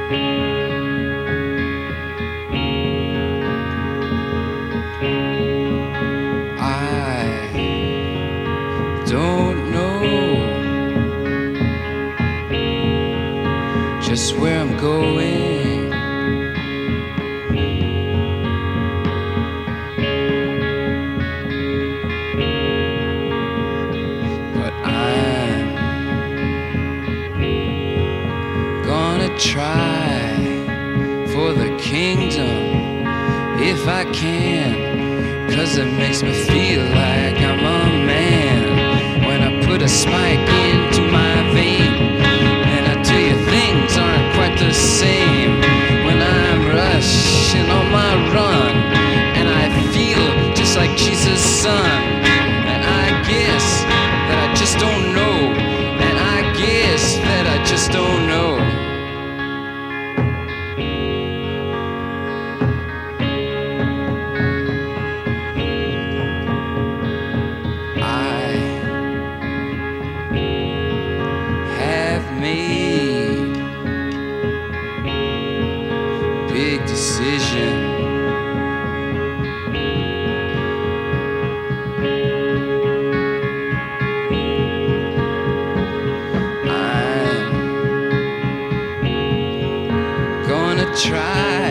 Don't know just where I'm going. But I'm gonna try for the kingdom if I can, 'cause it makes me feel like I'm a man. When I put a spike into my vein, and I tell you things aren't quite the same. When I'm rushing on my run, and I feel just like Jesus' son. And I guess that I just don't know, and I guess that I just don't know. Made big decision. I'm gonna try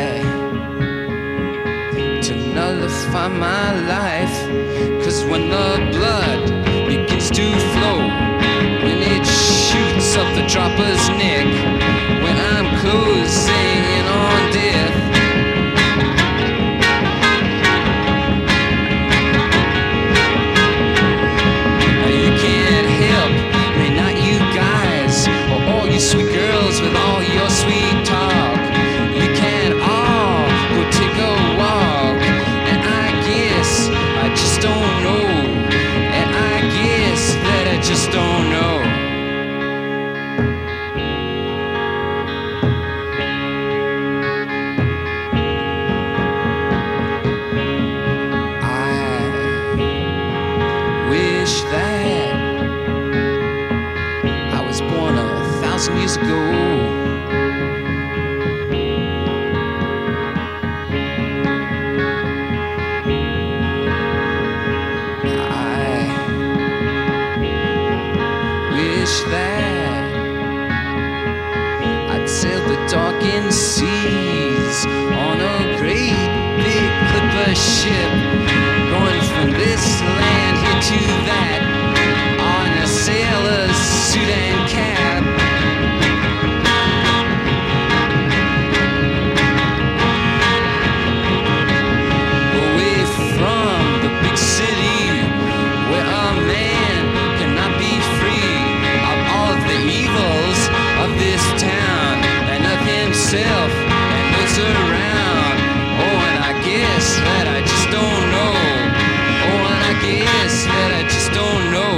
to nullify my life, 'cause when the blood begins to flow, when it shoots up the dropper's neck, when I'm closing in on death, you can't help me, not you guys, or all you sweet girls with all your sweet talk. You can't all go take a walk, and I guess I just don't know, and I guess that I just don't know. That I was born 1,000 years ago. I wish that I'd sail the darkened seas on a great big clipper ship, going from this land here to that, on a sailor's suit and cap. Away from the big city, where a man cannot be free of all of the evils of this town, and of himself and those around. Oh, and I guess that I just don't know. Oh, and I guess that I just don't know.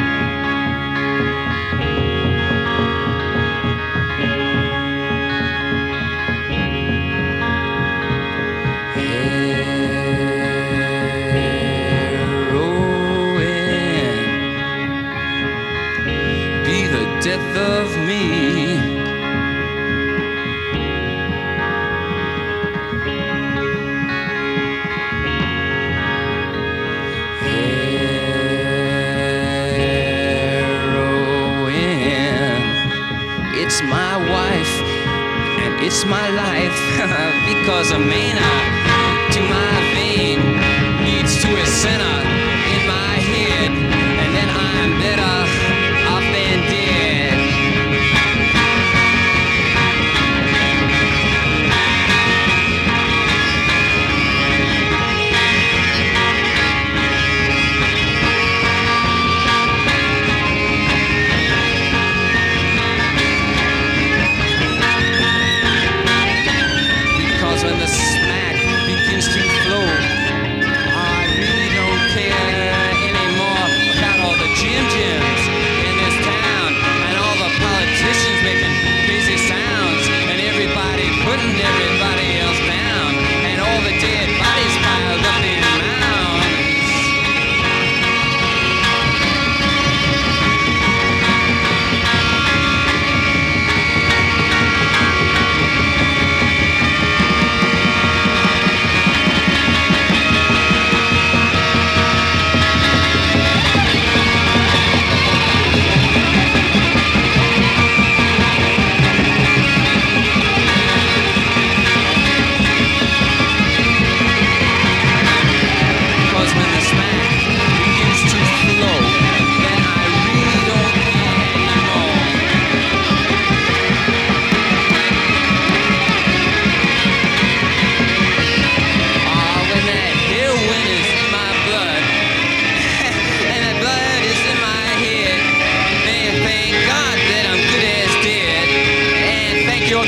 Heroin be the death of me. It's my wife, and it's my life, because a mana to my vein leads to a center in my head, and then I'm better off than dead. When the smack begins to flow, I really don't care.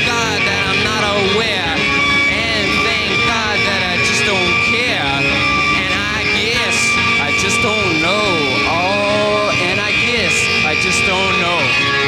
God that I'm not aware. And thank God that I just don't care. And I guess I just don't know. Oh, and I guess I just don't know.